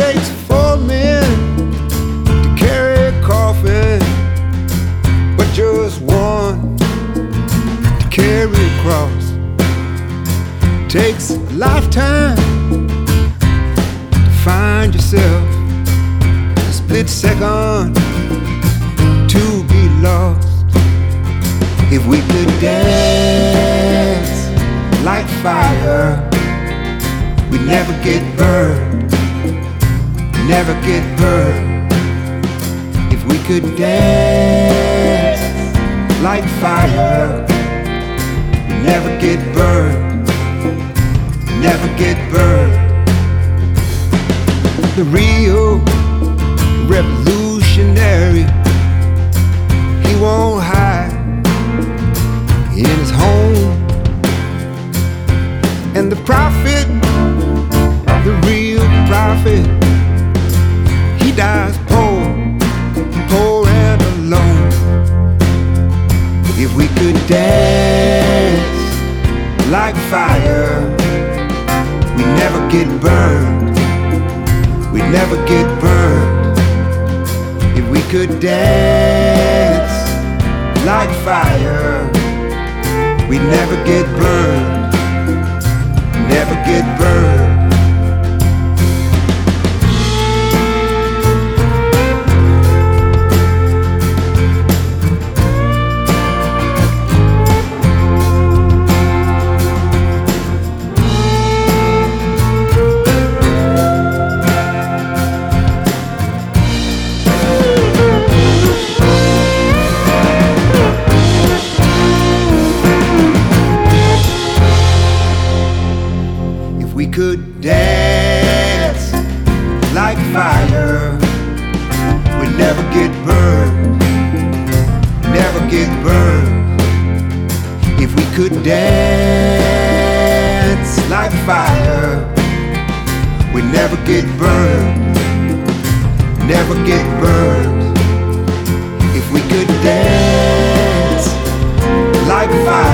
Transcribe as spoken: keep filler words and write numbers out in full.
takes four men to carry a coffin, but just one to carry a cross. Takes a lifetime to find yourself, a split second to be lost. If we could dance like fire, we'd never get burned, never get burned. If we could dance like fire, we'd never get burned, never get burned. The real revolutionary, he won't hide in his home. And the prophet, the real prophet, he dies poor, poor and alone. If we could dance like fire, we'd never get burned, we'd never get burned. If we could dance like fire, we'd never get burned, never get burned. We could dance like fire, we'd never get burned, never get burned. If we could dance like fire, we'd never get burned, never get burned. If we could dance like fire,